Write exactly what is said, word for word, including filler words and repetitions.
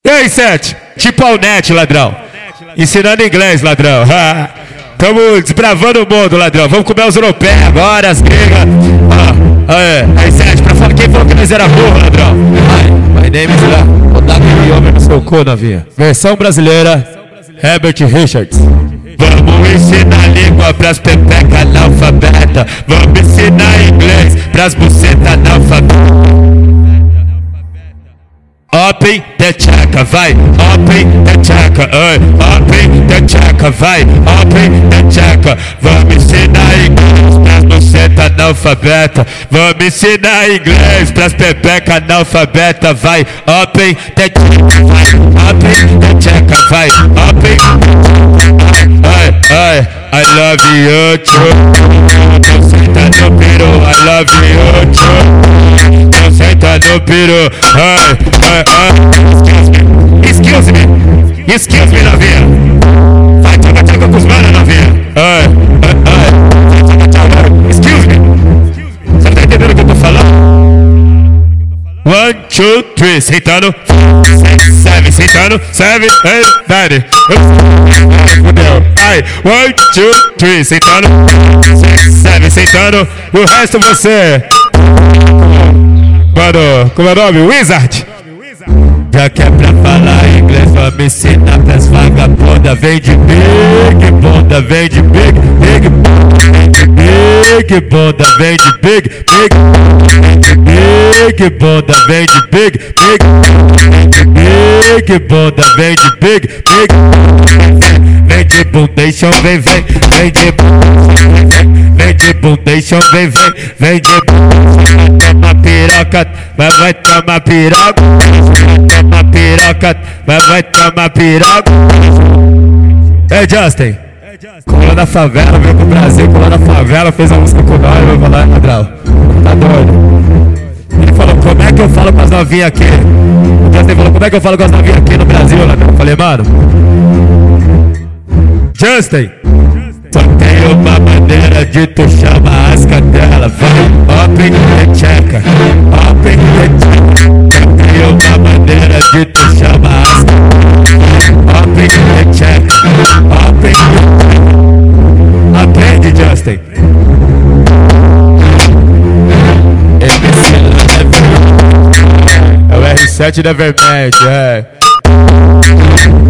E aí, Sete? Tipo Alnet, ladrão. Ensinando inglês, ladrão. Tamo desbravando o mundo, ladrão. Vamos comer os europeus agora, as gregas. Ah, aí, aí, Sete, pra falar quem falou que nós era burro, ladrão? Ai, my name is La. Vou dar aquele homem no seu cu, novinha. Versão brasileira, Herbert Richards. Vamos ensinar língua pras pepecas analfabetas. Vamos ensinar inglês pras bucetas analfabetas. Open the checa, vai, open the checa, oi, open the checa, vai, open the checa. Vamos ensinar inglês pras bucetas analfabetas. Vamos ensinar inglês pras pepecas analfabetas, vai, open the checa, vai, open the checa, vai, open. Ai, ai, I love you, too. Senta no peru, I love you, too. Senta no peru, ai, ai, ai. Excuse me, excuse me, excuse me, novinha. Vai tchaca tchaca com os manos, novinha. Ai, ai, ai. Excuse me. Você tá entendendo o que eu tô falando? One, two, three, sentando. Six, seven, sentando. Seven, eight, nine. Fudeu. Ai, one, two, three, sentando. Six, seven, sentando. E o resto você. Mano, como é o nome? Wizard. Já que é pra falar inglês, vamos ensinar pras vagabundas. Vem de big bunda, vem de big, big bunda. Vem de big bunda, vem de big, big. Vem de big bunda, vem de big, big. Vem de big bunda, vem de big, big. Vem de bundation, vem, vem. Vem de bundation, vem. Vem de bundation, vem, vem. Vem de bundation, toma piroca. Vai, vai tomar piroca. Toma piroca, vai, vai tomar piroca. Ei, Justin, colou na favela, veio pro Brasil, colou na favela, fez uma música com nós, eu vou falar, ladrão, tá doido? Ele falou, como é que eu falo com as novinhas aqui? O Justin falou, como é que eu falo com as novinhas aqui no Brasil, ladrão? Eu falei, mano, Justin, só tem uma maneira de tu chamar as cadelas. Vai, open the checa, open the checa. Tem uma maneira de tu chamar as cadelas. Open the checa, open the checa. Aprende, Justin. M C Nevermind. É o R sete Nevermind, é.